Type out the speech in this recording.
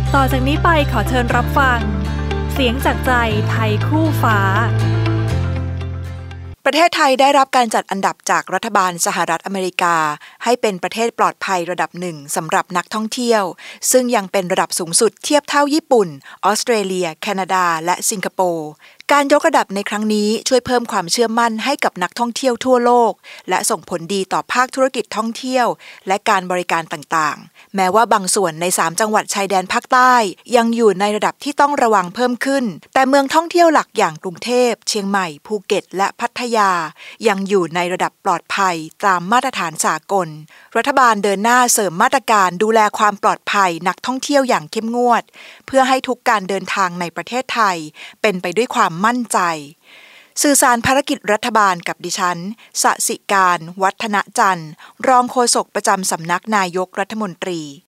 ต่อจากนี้ไปขอเชิญรับฟังเสียงจากใจไทยคู่ฟ้าประเทศไทยได้รับการจัดอันดับจากรัฐบาลสหรัฐอเมริกาให้เป็นประเทศปลอดภัยระดับหนึ่งสำหรับนักท่องเที่ยวซึ่งยังเป็นระดับสูงสุดเทียบเท่าญี่ปุ่นออสเตรเลียแคนาดาและสิงคโปร์การยกระดับในครั้งนี้ช่วยเพิ่มความเชื่อมั่นให้กับนักท่องเที่ยวทั่วโลกและส่งผลดีต่อภาคธุรกิจท่องเที่ยวและการบริการต่างๆแม้ว่าบางส่วนใน3จังหวัดชายแดนภาคใต้ยังอยู่ในระดับที่ต้องระวังเพิ่มขึ้นแต่เมืองท่องเที่ยวหลักอย่างกรุงเทพเชียงใหม่ภูเก็ตและพัทยายังอยู่ในระดับปลอดภัยตามมาตรฐานสากลรัฐบาลเดินหน้าเสริมมาตรการดูแลความปลอดภัยนักท่องเที่ยวอย่างเข้มงวดเพื่อให้ทุกการเดินทางในประเทศไทยเป็นไปด้วยความมั่นใจสื่อสารภารกิจรัฐบาลกับดิฉันสสิการวัฒนจันทร์รองโฆษกประจำสำนักนายกรัฐมนตรี